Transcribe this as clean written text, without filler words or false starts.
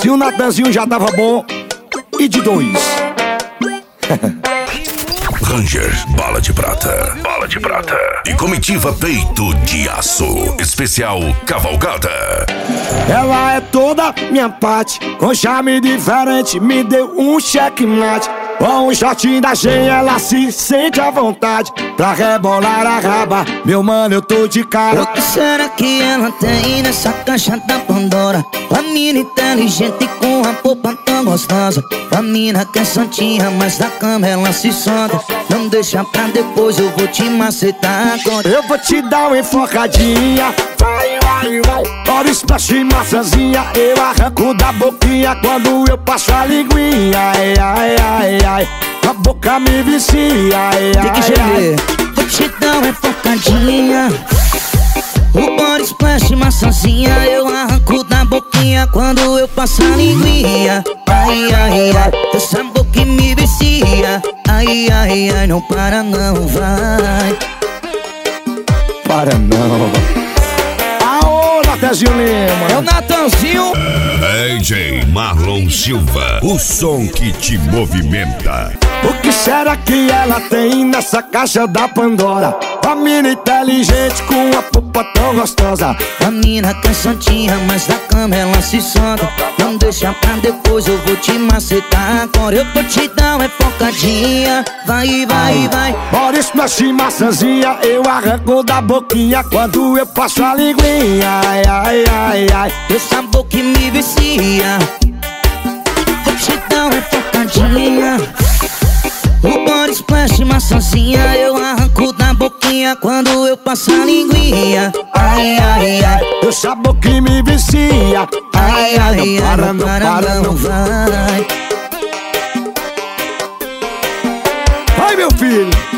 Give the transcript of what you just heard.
Se o Natanzinho já tava bom, e de 2. Ranger, bala de prata, bala de prata. E comitiva peito de aço, especial cavalgada. Ela é toda minha parte, com charme diferente, me deu um checkmate. Com um shortinho da Shein, ela se sente à vontade pra rebolar a raba. Meu mano, eu tô de cara. O que será que ela tem nessa caixa da Pandora? A mina inteligente com a polpa tão gostosa. A mina que é santinha, mas da cama ela se solta. Não deixa pra depois, eu vou te macetar agora. Eu vou te dar uma enfocadinha. Vai, vai, vai. Bora splash e maçãzinha. Eu arranco da boquinha quando eu passo a linguinha. Ai, ai, ai, ai. A boca me vicia. Ai, tem que gemer. Vou te dar uma enfocadinha. O body splash maçãzinha eu arranco da boquinha quando eu passo a linguinha. Ai, ai, ai, essa boca me vicia. Ai, ai, ai, não para não, vai. Para não. Aô, Natanzinho Lima. É o Natanzinho. DJ Marlon Silva, o som que te movimenta. O que será que ela tem nessa caixa da Pandora? A mina inteligente com a polpa tão gostosa. A mina que é santinha, mas da cama ela se solta. Não deixa pra depois, eu vou te macetar agora. Eu vou te dar uma enfocadinha. Vai, vai, vai. Bora splash e maçãzinha. Eu arranco da boquinha quando eu passo a linguinha. Ai, ai, ai, ai. Essa boca me vicia. Vou te dar uma enfocadinha. O body splash maçãzinha eu arranco da boquinha quando eu passo a linguinha. Ai, ai, ai. Essa boca me vicia. Ai, ai, ai, não para não, vai. Vai, meu filho.